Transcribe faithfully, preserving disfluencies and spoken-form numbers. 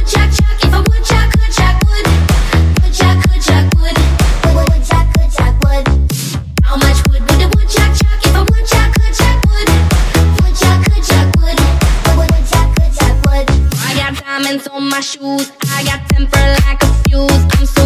chuck chuck. If I would chuck, could chuck, would. Would chuck, could chuck, would. Would chuck, could chuck, would. How much wood would a woodchuck chuck? If a woodchuck could chuck wood. Woodchuck, could chuck, would. Woodchuck, could chuck, would. I got diamonds on my shoes. I got temper like a fuse. I'm so